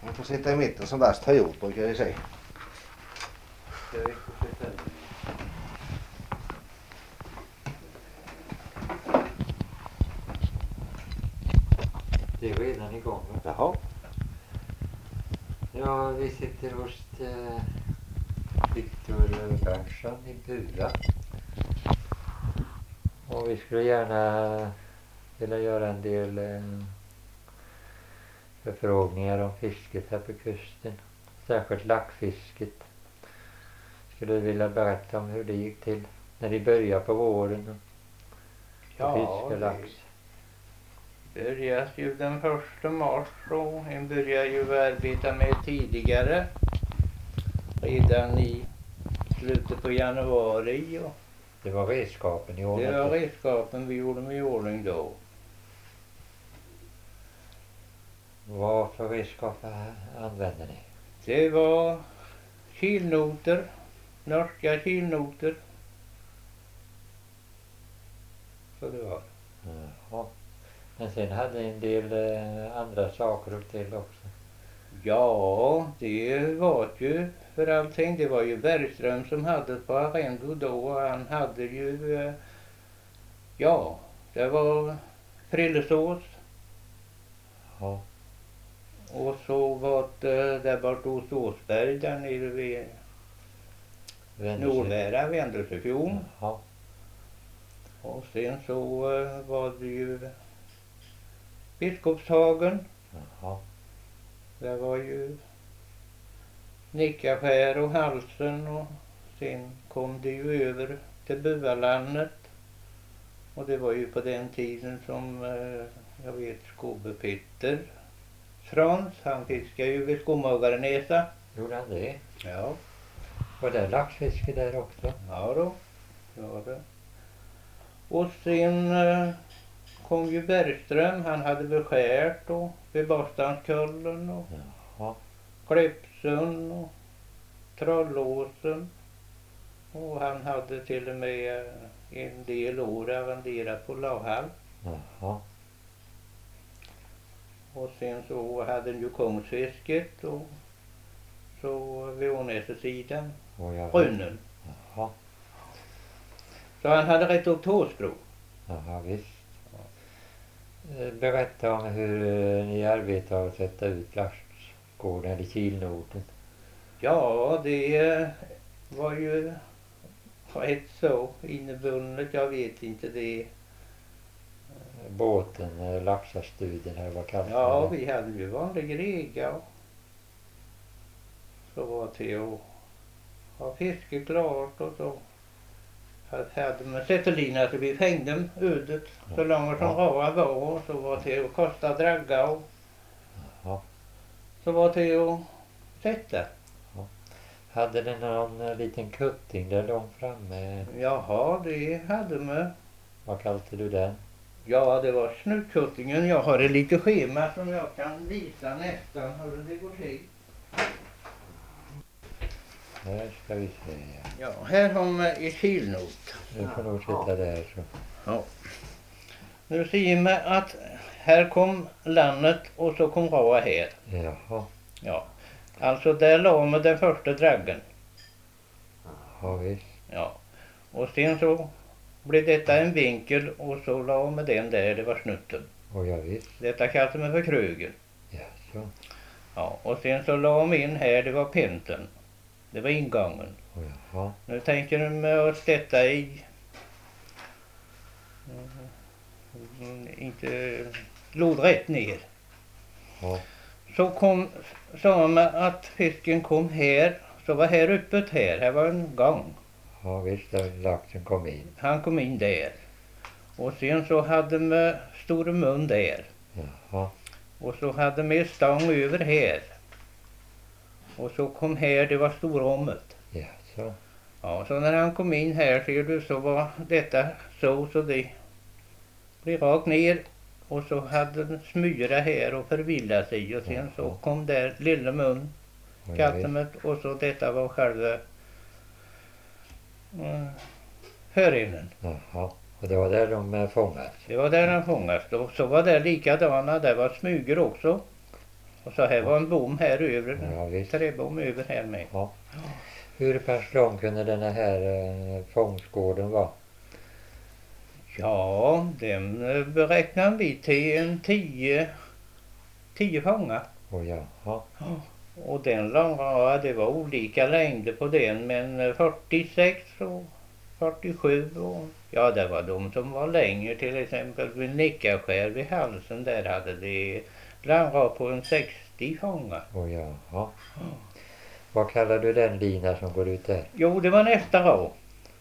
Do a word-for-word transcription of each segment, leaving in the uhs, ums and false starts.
Man får sitta i mitten som värst har gjort, brukar jag säga. Det är redan igång. Jaha. Ja, vi sitter hos eh, Viktor Berntsson i Bua. Och vi skulle gärna vilja göra en del eh, förfrågningar om fisket här på kusten. Särskilt laxfisket. Skulle du vilja berätta om hur det gick till när vi började på våren och Ja, fiska det lax? börjas ju den första mars och en börjar ju arbeta med tidigare. Redan i slutet på januari. Och Det var redskapen i år. det var redskapen vi gjorde med i ordning då. Vad för redskap använde ni? Det var kilnoter, norska kilnoter. Så det var. Jaha. Men sen hade ni en del eh, andra saker och till också. Ja, det var ju för allting. Det var ju Bergström som hade på arrendo då. Han hade ju, eh, ja, det var frillesås. Ja. Och så var det där bort hos Åsberg där nere vid Nordvära, Vändelsefjord. Jaha. Och sen så eh, var det ju Biskopshagen. Jaha. Det var ju Nickaskär och Halsen och sen kom det ju över till Bualandet. Och det var ju på den tiden som eh, jag vet Skåbe Petter Frans, han fiskade ju vid Skomagarnäsa. Gjorde han det? Ja. Var det laxfiske där också? Ja då, ja det. Och sen eh, kom ju Bergström, han hade beskärt och vid Bostanskullen och Jaha. Klepsund och Trollåsen. Och han hade till och med en del år arrenderat på Lahall. Jaha. Och sen så hade han ju Kungsfisket och så vid Ånäsesidan, Och jag... Rynnen. Jaha. Så han hade rätt upp till Håsbro. Jaha, visst. Eh, Berätta om hur eh, ni arbetar att sätta ut laxgården eller kilnoten. Ja, det var ju rätt så innebundet, jag vet inte det. Båten, eh, laxastudien eller vad kallas Ja, det? vi hade ju vanlig rega och så var det att ha fiske klart och så hade man sättelina så vi hängde ödet så långt som Ja. råa var och så var det att kosta dragga och Jaha. så var det att sätta. Hade ni någon eh, liten kutting där långt framme? Jaha, det hade man. Vad kallade du den? Ja, det var snuttkuttingen. Jag har ett litet schema som jag kan visa nästan hur det går till. Här ska vi se. Ja, här har man ett kilnot. Du får nog sitta där så. Ja. Nu ser man att här kom landet och så kom Råa här. Jaha. Ja. Alltså där la man den första draggen. Ja, visst. Ja. Och sen så blev detta en vinkel och så la man den där, det var snutten. Och jag visst. Detta kallade man för krögen. Ja, så. Ja. Och sen så la man in här, det var pinten. Det var ingången. Och jaha. Nu tänker de med att sätta i mm, inte lodrätt ner. Ja. Så kom, sa man att fisken kom här, så var här öppet här, här var en gång. Ja, visst. Där laxen kom in. Han kom in där. Och sen så hade man stor mun där. Jaha. Och så hade man stång över här. Och så kom här, det var storrummet. Ja, så. Ja, så när han kom in här ser du så var detta så så det blev rakt ner och så hade den smyra här och förvilla sig och sen så kom där lilla mun, Och jag kattemet och så detta var själva mm, förinnen. Jaha. Och det var där de eh, fångades. Det var där den fångas och så var det likadana, där var smyger också. Och så här var en bom här över, Ja, visst. träbom över här med. Ja. Hur pass lång kunde den här eh, fångstgården vara? Ja, den eh, beräknar vi till en tio, tio fångar. Och jaha. Och den långa, det var olika längder på den, men fyrtiosex och fyrtiosju och ja, det var de som var längre, till exempel vid Nickaskär vid halsen, där hade det landra på en sextio fångar. Och jaha. Vad kallar du den lina som går ut där? Jo, det var nästa rad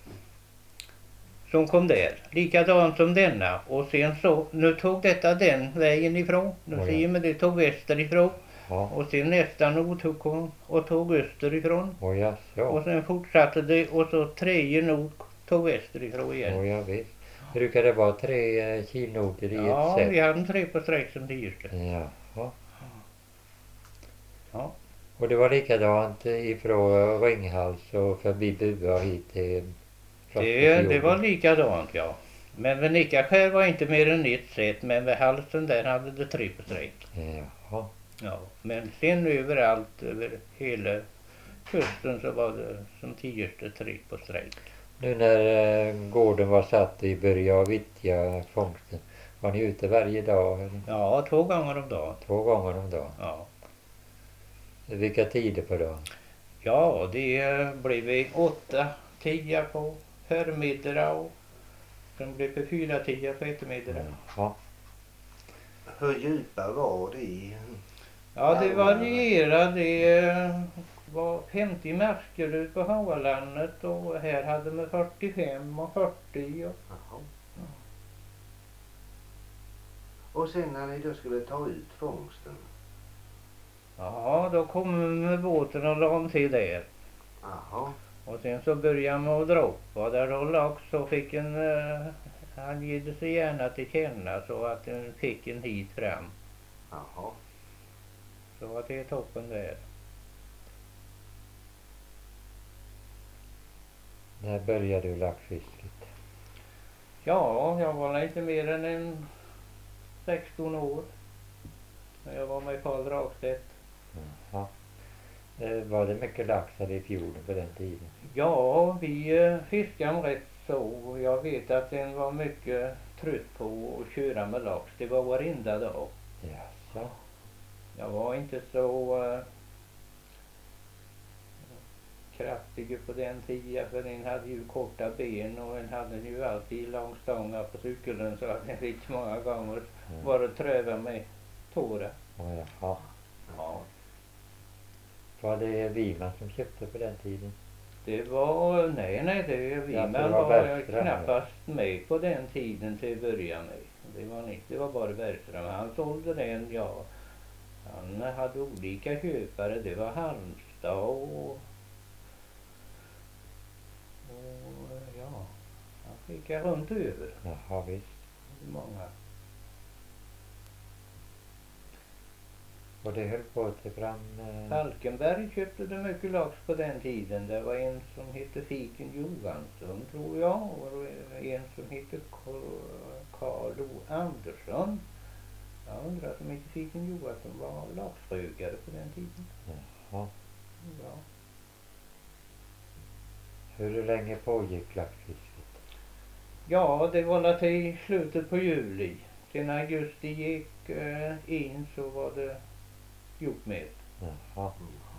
som kom där, likadant som denna, och sen så, nu tog detta den vägen ifrån, nu Oh, ja. ser man det tog västerifrån. Ja. Och sen nästa nord tog kom och tog österifrån. Och ja, så. Och sen fortsatte det och så tredje nord tog västerifrån igen. Och ja, visst. Brukar det vara tre eh, kilnoter i Ja, ett sätt? vi hade en tre på sträck som tioste. Jaha. Ja. Och det var likadant ifrån Ringhals och förbi Bua och hit till Det, det var likadant, ja. Men vid Nickaskär var inte mer än ett sätt, men vid halsen där hade det tre på sträck. Jaha. Ja, men sen överallt över hela kusten så var det som tioste tre på sträck. Nu när eh, gården var satt i börja av vittja fångsten, var ni ute varje dag? Eller? Ja, två gånger om dagen. Två gånger om dagen? Ja. Vilka tider på dagen? Ja, det blev vi åtta, tio på förmiddag och sen blev det fyra, tio på eftermiddag. Jaha. Hur djupa var det? Ja, det varierade. Det var femtio marker ut på Havalandet och här hade man fyrtiofem och fyrtio. Och... Jaha. Och sen när ni då skulle ta ut fångsten? Ja, då kom man med båten och la om till där. Jaha. Och sen så började man att dra upp och där då lax så fick en, uh, han givde sig gärna till känna så att den fick en hit fram. Jaha. Så var det toppen där. När började du laxfisket? Ja, jag var inte mer än en sexton år. När jag var med Karl Dragstedt. Jaha. Eh, var det mycket lax här i fjorden på den tiden? Ja, vi eh, fiskade rätt så. Jag vet att den var mycket trött på att köra med lax. Det var varenda dag. Jaså? Jag var inte så uh, kraftig på den tiden, för den hade ju korta ben och den hade ju alltid långstångar på cykeln, så att den fick många gånger Mm. bara tröva med tårar. Oh, jaha. Ja, Var det Wiman som köpte på den tiden? det var, nej nej, det vi Ja, men det var var Bergström. knappast med på den tiden till att börja med. Det var inte, det var bara Bergström. Han sålde den, ja. Han hade olika köpare, det var Halmstad och, och ja, han skickade runt över. Jaha, visst. Många. Och det höll på till fram... Eh... Falkenberg köpte det mycket lax på den tiden. Det var en som hette Fiken Johansson, tror jag, och en som hette Carl O. Andersson. Jag undrar om inte Fiken Johansson var laxrögare på den tiden. Jaha. Ja. Hur länge pågick laxfisket? Ja, det var väl till slutet på juli. Sen augusti gick eh, in så var det gjort med. Jaha.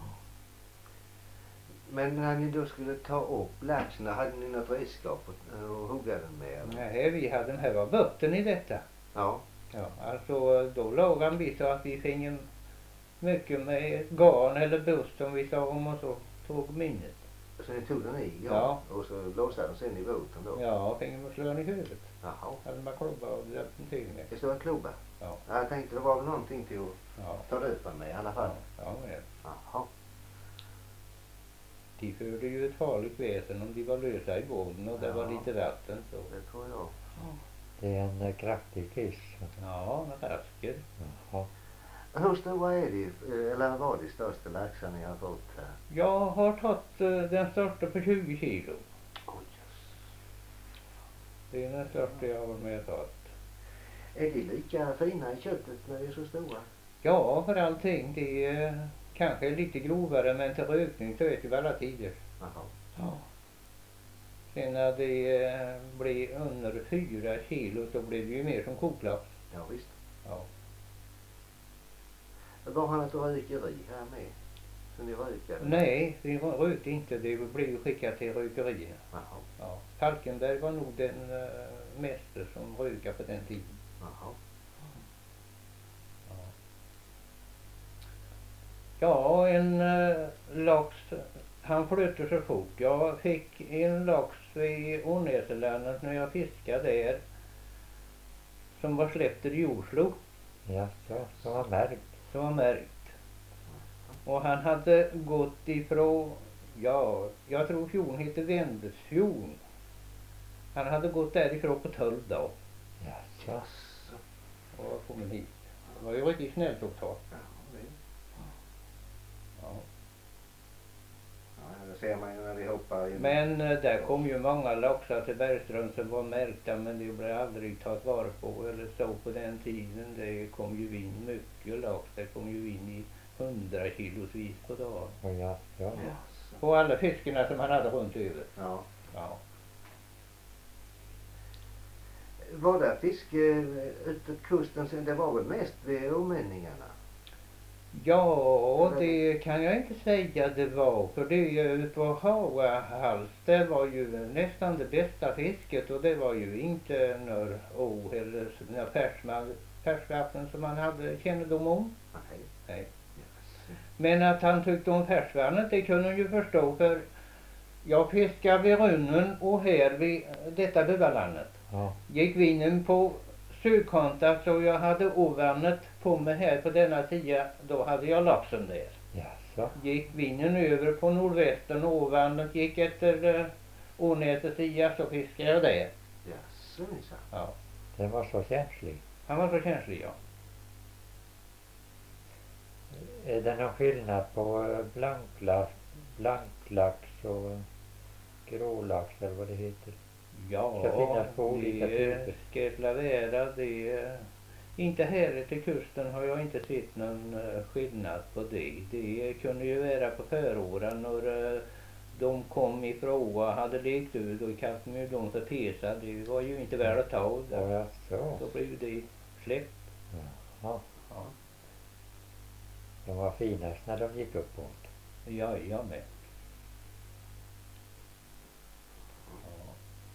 Men när ni då skulle ta upp laxen, hade ni något redskap att uh, hugga den med? Eller? Nej, vi hade, här var botten i detta. Ja. Ja, alltså då lagade vi så att vi fick en mycket med garn eller buss som vi sa om och så tog minnet. Så ni tog den i? Ja. Ja. Och så låste den sen i båten då? Ja, fick man slå den i huvudet. Jaha. Hade man klubba och hjälpte till med. Det stod en klubba? Ja. Jag tänkte det var väl någonting till att Ja. ta död på med i alla fall. Ja, ja, men Jaha. de förde ju ett farligt väsen om de var lösa i båten och det var Ja. lite vatten så. Det tror jag. Det är en eh, kraftig fisk. Ja, med rasker. Jaha. Hur stora är de, eh, eller var de största laxar ni har fått här? Jag har tagit uh, den största på tjugo kilo. Oj, jöss. Det är den största jag har med tagit. Är de lika fina i köttet när de är så stora? Ja, för allting. Det är kanske lite grovare, men till rökning så äter vi alla tider. Jaha. Ja. Sen när det eh, blir under fyra kilo så blir det ju mer som koklapp. Ja visst. Ja. Var han ett rökeri här med? Så ni rökade? Nej, vi rökte inte. Det blev ju skickat till rökerierna. Jaha. Ja. Falkenberg var nog den uh, mäster som rökade på den tiden. Jaha. Ja, ja en uh, lax, han flyttade så fort. Jag fick en lax i Ånäselandet när jag fiskade där som var släppt i Oslo. Ja, så, som var märkt. Som var märkt. Och han hade gått ifrån, ja, jag tror fjorden heter Vändesfjorden. Han hade gått därifrån på tolv dagar. Ja, så. Jaså. Och kommit hit. Det var ju riktigt snällt att ta. Ja, det. Ja. Ja, det ser man ju när vi hoppar in. Men eh, där kom ju många laxar till Bergström som var märkta, men det blev aldrig tagit vara på eller så på den tiden. Det kom ju in mycket lax. Det kom ju in i hundra kilosvis på dagen. Och ja, ja. Jaså. På alla fiskarna som han hade runt över. Ja. Ja. Var det fiske utåt kusten sen? Det var väl mest vid omänningarna? Ja, det kan jag inte säga det var. För det är ju på Hauahals, det var ju nästan det bästa fisket. Och det var ju inte några å eller några färsman, färskvatten som man hade kännedom om. Nej. Nej. Jaså. Men att han tyckte om färskvattnet, det kunde han ju förstå. För jag fiskade vid Runnen och här vid detta Buvalandet. Ja. Gick vinden på sydkanten så jag hade ovannet på mig här på denna sida, då hade jag laxen där. Ja, så. Gick vinden över på nordvästern och ovannet gick efter uh, Ånäsets sida, så fiskade jag där. Jaså, minsann. Ja. Den var så känslig. Han var så känslig, ja. Är det någon skillnad på eh, blanklax, blanklax och grålax eller vad det heter? Ja, Ska finnas på olika det typer. ska lavera, det är- inte här till kusten har jag inte sett någon eh, skillnad på det. Det kunde ju vara på föråren när eh, de kom ifrån och hade lekt ut och kastade ju dem för pesa. Det var ju inte värt att ta. Och Där. ja, så. Då blev det släppt. Ja. Ja, De var finast när de gick uppåt. ja, jag med. Ja.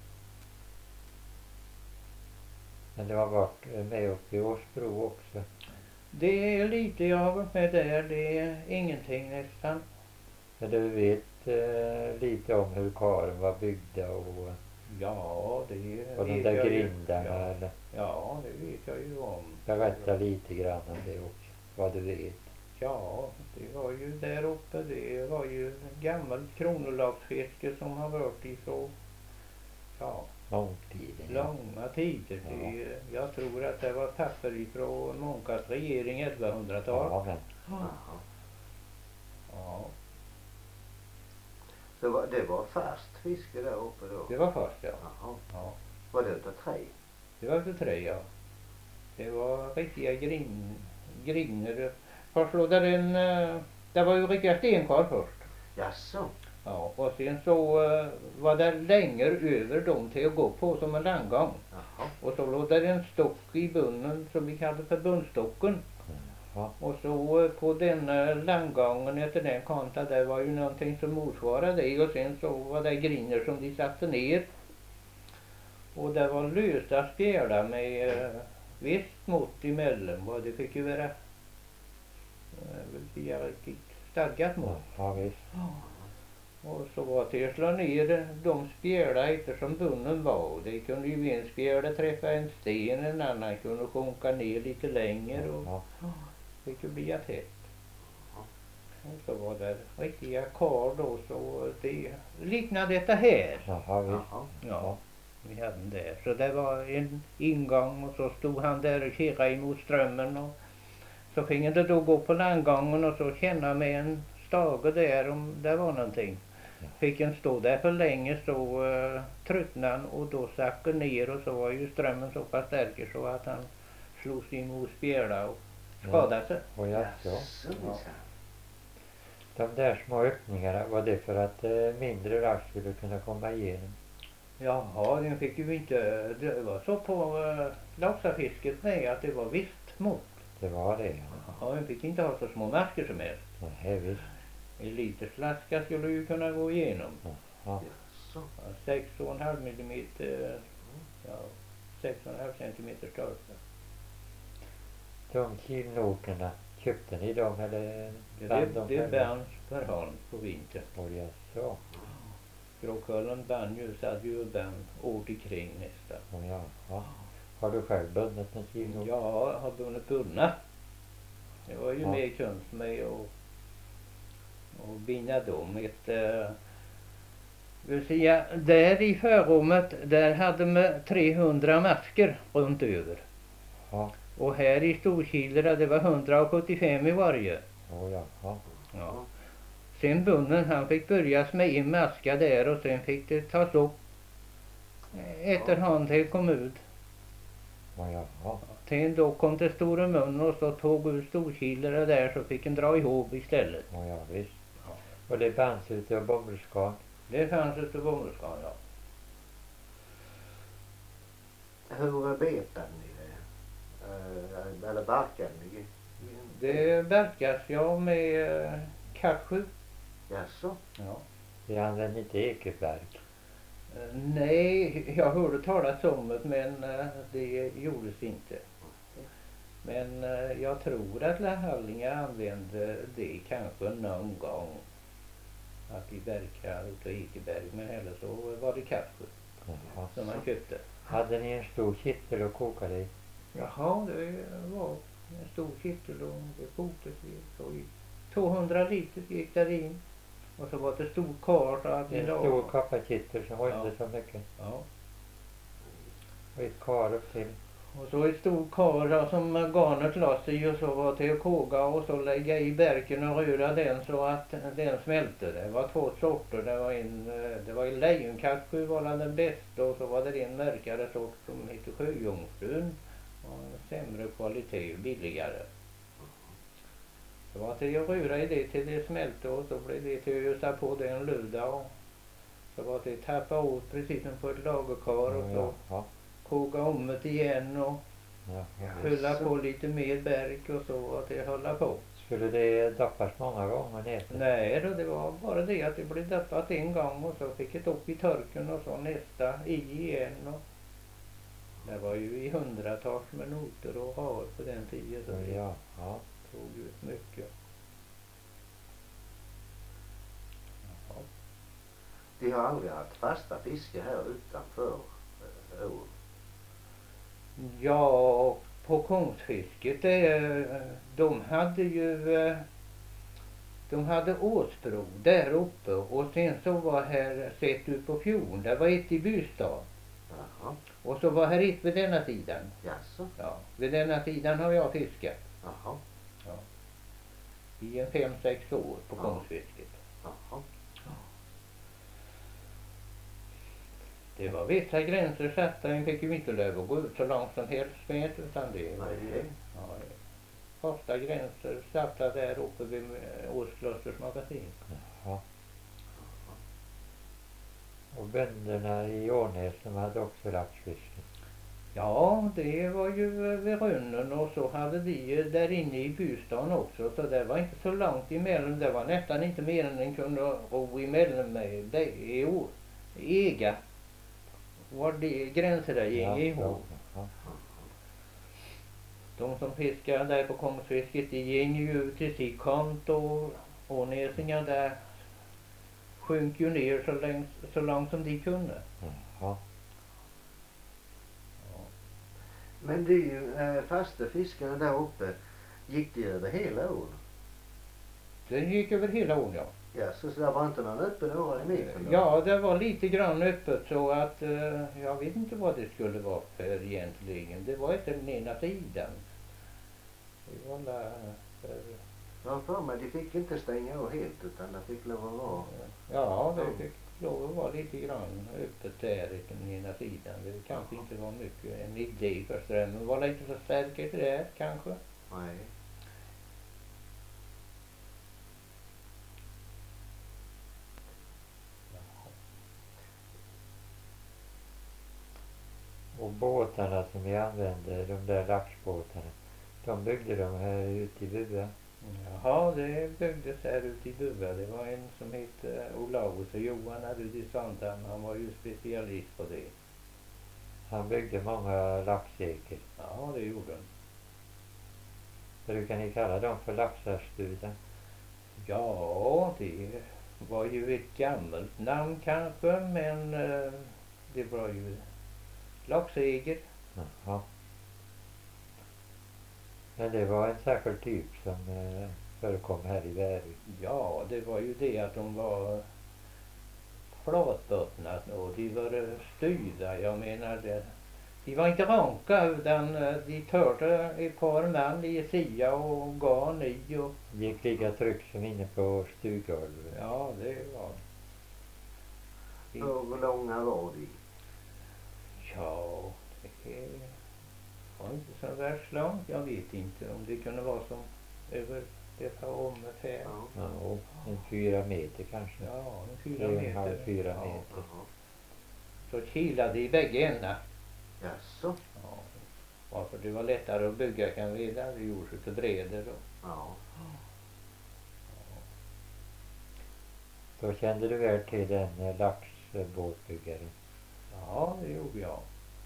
Men det har varit eh, med uppe i Åsbro också. Det är lite jag har varit med där. Det är ingenting nästan. Men du vet eh, lite om hur karen var byggda och, Ja, det och de vet där jag ju. grindarna. Ja. Eller Ja, det vet jag ju om. berätta lite grann om det också. Vad du vet. Ja, det var ju där uppe. Det var ju gammalt kronolagsfiske som har varit ifrån, ja, Långtiden. långa tider. Ja. Det, jag tror att det var papper ifrån Månkas regering elvahundratal. Ja, men Jaha. Ja, Så var, det var färskt fiske där uppe då? det var först, ja. Jaha. Ja. Var det utav trä? Det var för tre, ja. Det var riktiga grin, griner. Först låg där en, eh, det var ju riktiga stenkar först. Jaså? Ja, och sen så uh, var det längre över dem till att gå på som en landgång. Jaha. Och så låg det en stock i bunnen som vi kallade för bunnstocken. ja. Och så uh, på den uh, landgången efter den kanten där var ju någonting som motsvarade det. Och sen så var det griner som de satte ner. Och det var lösa spjälar med uh, visst mått emellan. Och det fick ju vara uh, riktigt stadgat mått. Ja, visst. Och så var det att slå ner de spjälar eftersom bunnen var. Det kunde ju en spjäle träffa en sten, en annan kunde sjunka ner lite längre och Ja. fick ju bli tätt. Och så var det riktiga kar då, så det liknade detta här. Jaha, visst. Jaha. Ja, vi hade den där. Så det var en ingång och så stod han där och kirrade emot strömmen och så fick det då gå på landgången och så känna med en stage där om det var någonting. Fick en stå där för länge så uh, tröttnade han och då sackade ner och så var ju strömmen så pass stark så att han slog sig emot spjäla och skadade sig. Och jag så. Jaså, minsann. De där små öppningarna, var det för att eh, mindre rask skulle kunna komma igenom? Jaha, den fick ju inte, det var så på uh, laxafisket med att det var visst mått. Det var det, ja. Ja, den fick inte ha så små masker som helst. Nej, visst. En literslaska skulle ju kunna gå igenom. Ja. Jaså. Ja, sex och en halv millimeter, ja, sex och en halv centimeter största. De kilnoterna, köpte ni dem eller Det, band det, dem det själva? bands per hand på vintern. Och jag så. Gråkullen band ju, så hade ju band året ikring nästan. Och ja, ja. Har du själv bundit en kilnot? Jag har bundit bunna. Det var ju Ja. mer kunst med och, och binda dem. Ett, uh, vill säga, där i förrummet, där hade man trehundra masker runt över. Ja. Och här i Storkilera, det var hundrasjuttiofem i varje. Och ja, ja. Ja. Sen bunden, han fick börjas med en maska där och sen fick det tas upp efterhand till kom ut. Och ja, ja. Sen då kom det stora mun och så tog ut Storkilera där så fick en dra ihop istället. Och ja, visst. Ja. Och det bands ut av bomullsgarn. Det fanns ett bomullsgarn, ja. Hur betade ni det? Uh, eller barkade ni? Det verkas jag med uh, kasju. Jaså? Ja. Vi använde inte ekverk. Uh, nej, jag hörde talas om det men uh, det gjordes inte. Men uh, jag tror att Lahallinga använde det kanske någon gång. Att vi verkar utav Ekeberg, men heller så var det kasju Jaha. som man köpte. Hade ni en stor kittel att koka det i? Jaha, det var en stor kittel och det koktes så i tvåhundra liter gick där in. Och så var det stor kar så att vi En la- stor koppakittel som var Ja. inte så mycket. Ja. Och ett kar upp till. Och så ett stor kar då, som garnet lades i och så var till att koga och så lägga i berken och röra den så att den smälte. Det var två sorter. Det var en, det var en lejonkasju var den bästa och så var det en mörkare sort som heter sjöjungfrun. Och en sämre kvalitet och billigare. Det var till att röra i det till det smälte och så blev det till att ösa på den luda och så var det att tappa åt precis som på ett lagerkar och så Ja, ja. koka om det igen och Ja, ja. fylla på lite mer berk och så att det hålla på. Skulle det doppas många gånger ner? Nej då, det var bara det att det blev doppat en gång och så fick det upp i torken och så nästa i igen. Och det var ju i hundratals minuter och har på den tiden så det Ja, ja. tog ut mycket. Ja. De har aldrig haft fasta fiske här utanför uh, ån. Ja, på Kungsfisket, eh, de hade ju, eh, de hade Åsbro där uppe och sen så var här sett ut på fjorden, det var ett i Bystad Jaha. och så var här ett vid denna sidan. Jaså? Ja, vid denna sidan har jag fiskat Jaha. i en fem, sex år på Ja. Kungsfisket. Jaha. Det var vissa gränser satta, en fick ju inte lov att gå ut så långt som helst med utan det var ju, Nej. ja, första gränser satta där uppe vid Åsklosters magasin. Ja. Och bönderna i Ånäs som hade också laxfiske. Ja, det var ju vid Rönnen och så hade vi där inne i Bystan också så det var inte så långt emellan, det var nästan inte mer än en kunde ro emellan med det i år. Ega var det gränser där gick ihop. Ja. De som fiskade där på Kungsfisket de gick ju ut till Sikont och Ånäsingar där sjönk ju ner så långt, så långt som de kunde. Ja. Men de uh, fasta fiskarna där uppe, gick de över hela ån? Den gick över hela ån, ja. Ja, så, så det var inte någon öppen åra i mitten? då? Ja, det var lite grann öppet så att eh, jag vet inte vad det skulle vara för egentligen. Det var inte den ena sidan. Det var där, för, Ja, för mig, de fick inte stänga av helt utan det fick lov att vara. ja, det fick lov att vara lite grann öppet där i den ena sidan. Det kanske inte var mycket en idé för strömmen var lite för stark där kanske. Nej. båtarna som vi använde, de där laxbåtarna, de byggde de här ute i Bua. Jaha, det byggdes här ute i Bua. Det var en som hette Olaus och Johan hade ute i Sandhamn. Han var ju specialist på det. Han byggde många laxeker. Ja, det gjorde han. Brukar ni kalla dem för laxarstudan? Ja, det var ju ett gammalt namn kanske, men eh, det var ju laxeger. Jaha. Men det var en särskild typ som eh, förekom här i Värö. Ja, det var ju det att de var flatbottnade och de var styrda. Jag menar det. De var inte ranka utan de törde ett par man i sia och garn i och... Gick lika tryck som inne på stuggolvet. Ja, det var... Hur långa var de? Ja, det var inte så värst långt. Jag vet inte om det kunde vara som över detta rummet här. Ja. Ja, en fyra meter kanske. Ja, en fyra Tre och en halv, meter. fyra Ja. meter. Jaha. Så kilade i bägge ändar. Jaså? Ja. Varför det var lättare att bygga kan vi veta. Det gjordes utav brädor då. Ja. Då kände du väl till den eh, laxbåtbyggaren? Ja, det gjorde jag.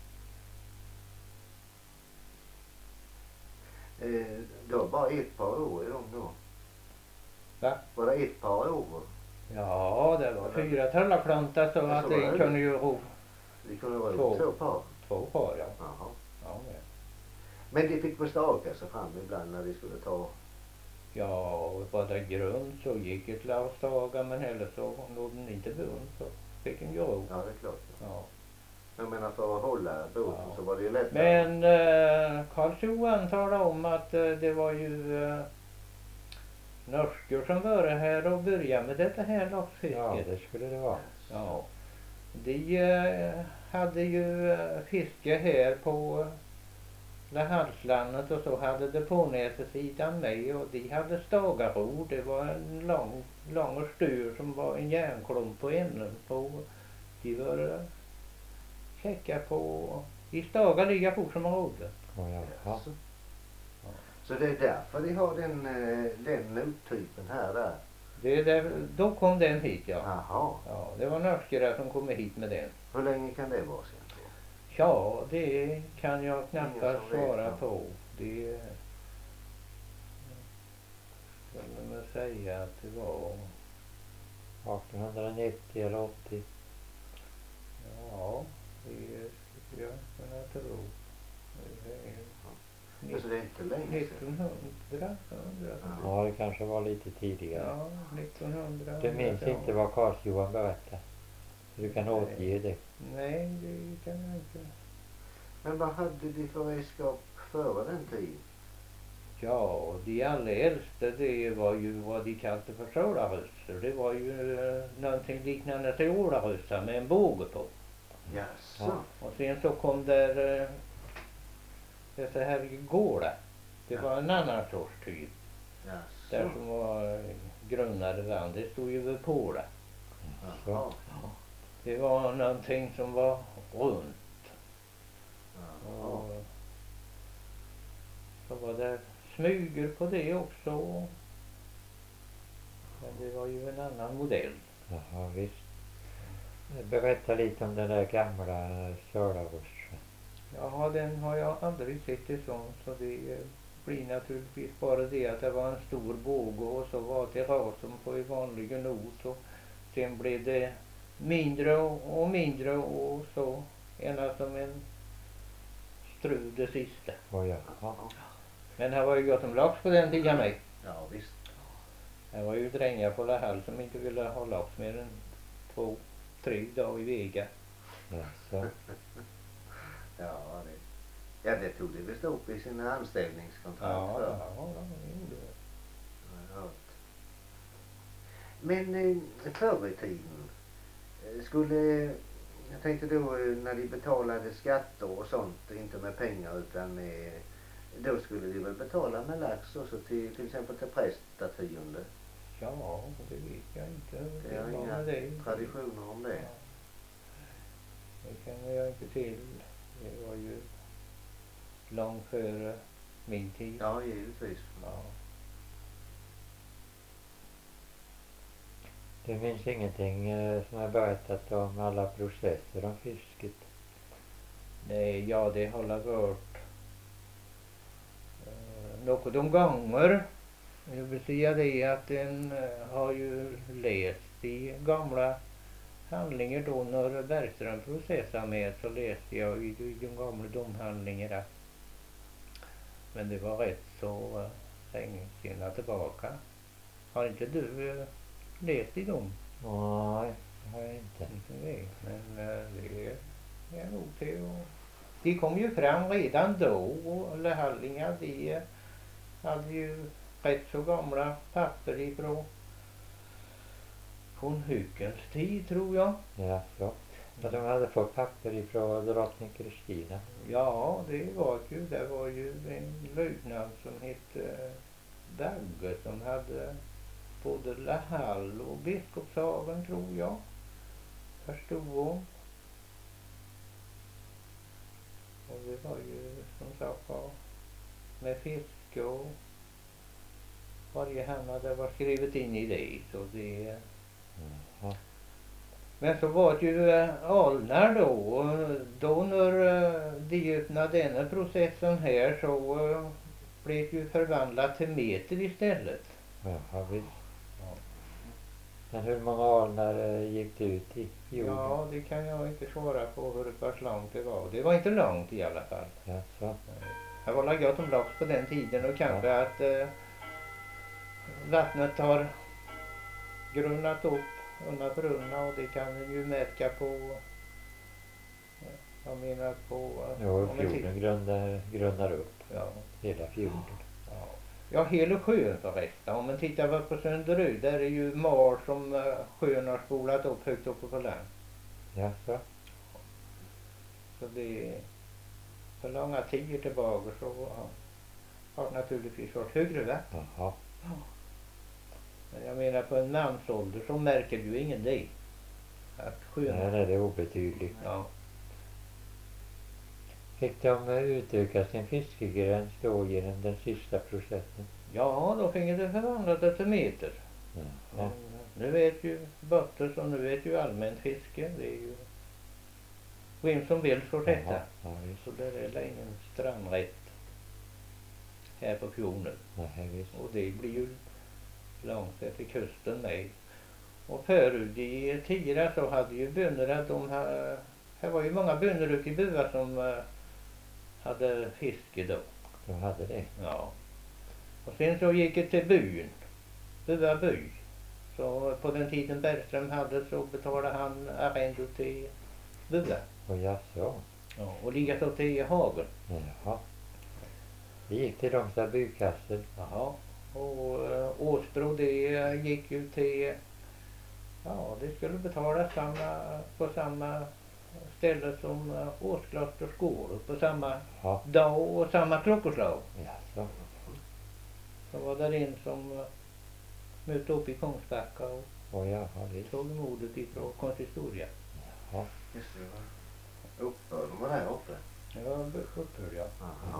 Eh, det var bara ett par år i dem då? Va? Var det ett par år? Ja, det var fyra trallaklantar så Ja, att så var det det. kunde ju ro Det kunde vara Två. två par? två par, ja. Jaha. Ja, men. Men de fick väl staka sig fram ibland när de skulle ta... Ja, och var det grund så gick ett lavstaga men heller så låg den inte grund så fick den ju ro. Ja, det är klart. Ja. Jag menar för att hålla båten Ja. så var det ju lättare. Men eh, Karl Johan talade om att eh, det var ju eh, norskor som var här och började med detta här Ja, laxfisket. det skulle det vara. Ja. De eh, hade ju eh, fiske här på Laholmslandet och så hade det på näsesidan med och de hade stagaror. Det var en lång, lång styr som var en järnklump på änden på. De var eh, checka på i stagar ligga på som man rodde. Ja, ja. Jaså. Så det är därför de har den, eh, den nottypen här där? Det är där, då kom den hit ja. Jaha. Ja, det var norskare som kom hit med den. Hur länge kan det vara sen då? Ja, det kan jag Ingen knappast som vet, svara ja. på. Det skulle man säga att det var, artonhundranittio eller åttio. ja, det skulle jag kunna tro. Det är Alltså det är inte länge sedan? nittonhundra, Ja, det kanske var lite tidigare. ja, nittonhundra. Du minns inte vad Karl Johan berättade? Du kan Nej. återge det. Nej, det kan jag inte. Men vad hade de för redskap före den tiden? Ja, de allra äldsta det var ju vad de kallade för sålarössor. Det var ju eh, någonting liknande till ålarössar med en båge på. Jaså? Ja. Och sen så kom där eh, dessa här gårdar. Det Ja. var en annan sorts typ. Där Jaså? som var eh, grunnade varandra. Det stod ju vid pålar. Jaha. Det var någonting som var runt. Jaha. Och så var det smyger på det också. Men det var ju en annan modell. Jaha, visst. Berätta lite om den där gamla Sölarössen. Ja, den har jag aldrig sett det som. Så det eh, blir naturligtvis bara det att det var en stor båge och så var terrassen på i vanlig not. Och sen blev det mindre och, och mindre och så ena som en strud det sista. Oh, ja. Ja. Men här var ju gott om lax på den tiden med. Ja, visst. Det var ju drängar på Lahall som inte ville ha lax mer än två, tre dagar i veckan. Jaså. Ja, det, ja, det tog de visst upp i sina anställningskontrakt Ja, för. ja, ja, det gjorde det. har jag hört. Men eh, förr i tiden eh, skulle, jag tänkte då eh, när de betalade skatter och sånt, inte med pengar utan med, då skulle de väl betala med lax också till, till exempel till prästationde. Ja, det vet jag inte. Det är var inga med det. traditioner om det. Ja. Det känner jag inte till. Det var ju långt före min tid. Ja, givetvis. Ja. Du minns ingenting eh, som jag berättat om alla processer om fisket? Nej, ja, det har jag hört eh, något om gånger. Jag vill säga det att den eh, har ju läst i gamla handlingar då när Bergström processade med, så läste jag i, i de gamla domhandlingarna. Men det var rätt så äh, länge sedan tillbaka. Har inte du äh, läst i dem? Nej, det har jag inte. Inte det, men äh, det är nog till. Och de kom ju fram redan då, och Lehallingar, de äh, hade ju rätt så gamla papper ifrån från Hyckens tid, tror jag. Ja, så. Så de hade fått papper ifrån drottning Kristina. Ja, det var ju, det var ju en löjtnant som hette Dagge som hade både Lahall och Biskopshagen, tror jag. Förstod hon. Och det var ju som sagt var med fiske och varje hamn hade var skrivit in i det, så det. Jaha. Men så var det ju äh, Alnar då, och då när äh, de öppnade denna processen här så äh, blev ju förvandlat till meter istället. Jaha, visst. Ja. Men hur många alnar eh, gick det ut i jorden? Ja, det kan jag inte svara på hur pass långt det var. Det var inte långt i alla fall. Ja, så. Det var lagat om lax på den tiden, och kanske ja. att äh, vattnet har grunnat upp undan för undan, och det kan vi ju märka på, jag menar på. Jo, fjorden grundar, grundar upp. Ja. Hela fjorden. Ja. Ja, hela sjön förresten. Om man tittar på Sönderud, där är ju mar som uh, sjön har spolat upp högt uppe på land. Ja, så. Så det är för långa tider tillbaka så ja, har det naturligtvis varit högre vatten. Jaha. Ja. Men jag menar på en mansålder så märker ju ingen det. Att sjön... Nej, nej, det är obetydligt. Ja. Fick de eh, utöka sin fiskegräns då genom den sista processen? Ja, då fick det förvandlat det till meter. Ja. Men nu vet ju Bötters och nu vet ju allmänt fiske. Det är ju vem som vill så detta. Jaha, ja, visst. Så det är ingen strandrätt här på fjorden. Nej, visst. Och det blir ju långt efter kusten med. Och förut i Tira så hade ju bönder att de ha, här var ju många bönder ute i Bua som uh, hade fiske då. De hade det. Ja. Och sen så gick det till byn, Bua by. Så på den tiden Bergström hade så betalade han arrende till Bua. Och ja, så. Ja, och ligga så till Hagen. Jaha. Det gick till de där bykassor. Jaha. Och uh, Åsbro det gick ju till, ja det skulle betala samma, på samma ställe som uh, Åskloster skål, på samma Ja. dag och samma klockoslag. Ja, så. Så var det en som uh, mötte upp i Kungsbacka och Och ja, visst. tog modet ifrån konsthistoria. Ja. Just det, va. Uppbörd var där uppe. Ja, upphörde jag. Aha.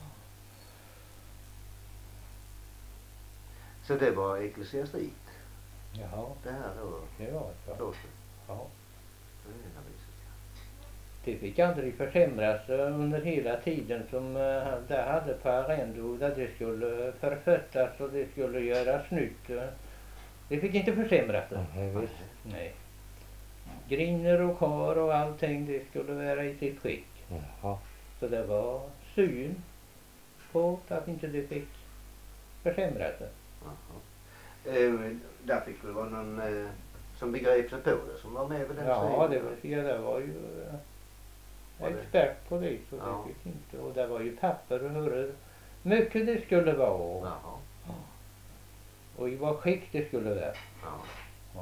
Så det var ecklesiastik, Jaha, det här då, det var så. klostret. Ja. Det är ena viset, ja. Det fick aldrig försämras uh, under hela tiden som uh, det hade på arrende, där det skulle förföttas och det skulle göras nytt. Uh, det fick inte försämras. Nej, visst. Nej. Griner och kar och allting, det skulle vara i sitt skick. Jaha. Så det var syn på att inte det fick försämras. Jaha. Eh, där fick väl vara någon eh, som begrep sig på det som var med vid den Ja, tiden. det var, ja, det var ju uh, Var det? expert på det, så Ja. det fick inte. Och det var ju papper och hur mycket det skulle vara. Och, Jaha. och i vad skick det skulle vara. Ja. Ja.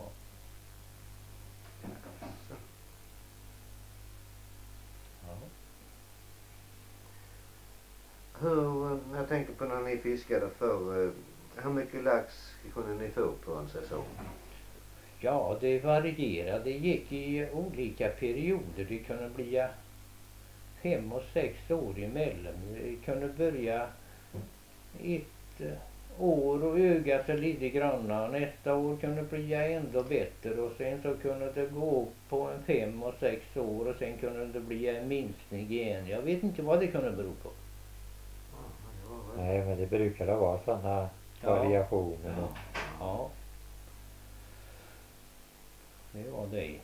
Ja. Hur, eh, jag tänker på när ni fiskade för eh, hur mycket lax kunde ni få på en säsong? Ja, det varierade. Det gick i olika perioder. Det kunde bli fem och sex år emellan. Vi kunde börja ett eh, år och öga sig lite grann. Nästa år kunde det bli ändå bättre och sen så kunde det gå upp på en fem och sex år och sen kunde det bli en minskning igen. Jag vet inte vad det kunde bero på. Nej, men det brukar det vara sådana Ja. variationer. Ja. Ja. Det var det.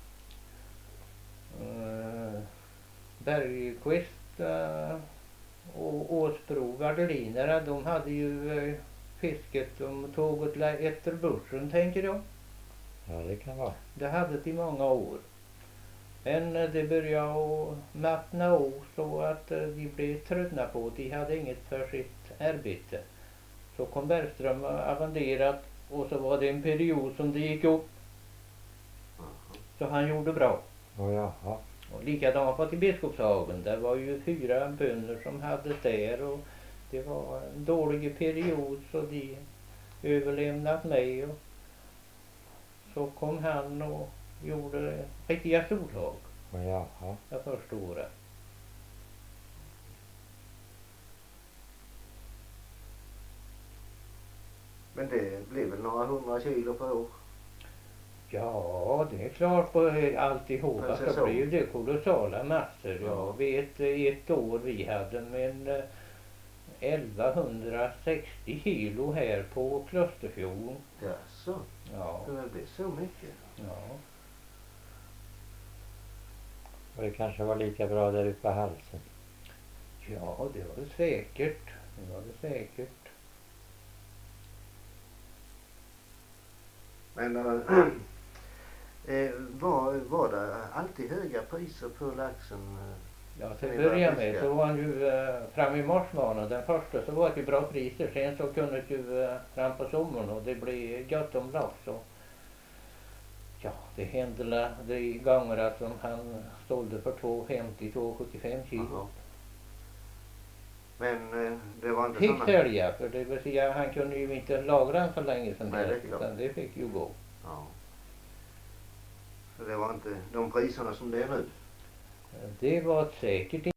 Uh, Bergqvist uh, och Åsbro Vardelinerna, de hade ju uh, fisket om tåget efter börsen, tänker jag. Ja, det kan vara. Det hade det i många år. Men uh, det började att mattna av så att uh, de blev tröttna på. De hade inget för sitt arbete. Så kom Bergström avanderat och så var det en period som det gick upp. Så han gjorde bra. Oh, jaha. Och likadant var till Biskopshagen. Det var ju fyra bönder som hade där och det var en dålig period så de överlämnat mig. Och så kom han och gjorde riktiga stortag Oh, jaha. det första året. Men det blir väl några hundra kilo per år? Ja, det är klart på alltihopa Men så säsong. blir ju det kolossala massor. Ja. Jag vet ett år vi hade men elvahundrasextio kilo här på Klosterfjorden. Jaså, Ja, kunde det bli så mycket? ja. Och det kanske var lika bra där uppe på halsen. Ja, det var det säkert. Det var det säkert. Men äh, var, var det alltid höga priser på laxen? äh, Ja, till Ni att börja började med fiska? så var han ju eh, fram i marsmånaden. Den första så var det ju bra priser. Sen så kunde det ju eh, fram på sommaren och det blev gott om lax. Och, ja, det hände la- det gånger att som han sålde för två femtio till två sjuttiofem kilo. Jaha. Men äh, det var inte Fick såna... sälja, för det vill säga han kunde ju inte lagra den så länge som Nej, det är helst. klart. Utan det fick ju gå. Ja. Så det var inte de priserna som det är nu? Det var säkert